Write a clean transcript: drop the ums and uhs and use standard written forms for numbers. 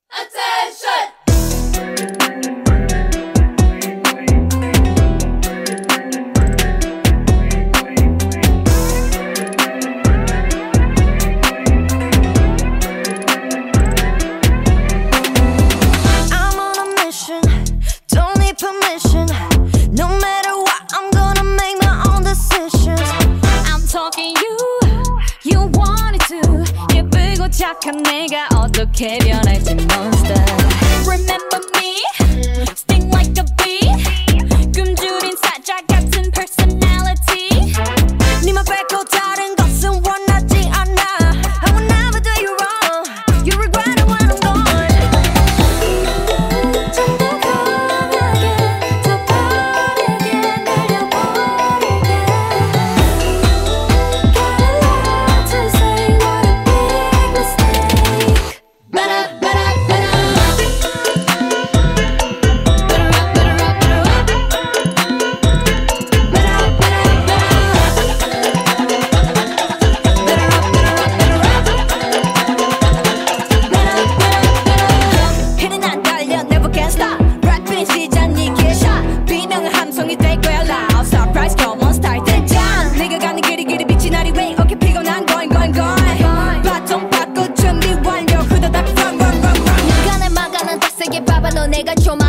착한 내가 어떻게 변할지 monster. Remember me? Sting like a bee. 굶주린 사자 같은 personality. 네만 뺏고 다른 것은 원하지 않아. I will never do you wrong. You regret it when I'm gone. 좀 더 강하게 더 빠르게 날려버릴게. Gotta lie to say what a big mistake. Better, better, better. Better up, better up, better up. Better up, better up, better up. Better up, better up, better up. Better up, better up, better up. 피는 안 달려, never can stop. 랩은 시작, 네 길샷. 비명은 함성이 될 거야, loud. Surprise, come on, start the jam. 네가 가는 길이 빛이 나리 way. Okay, 피곤한 going. 바통 바꿔 준비 완료. 후다닥 run. 네가 날 막아난 닭세게 봐봐, 너 내가 좀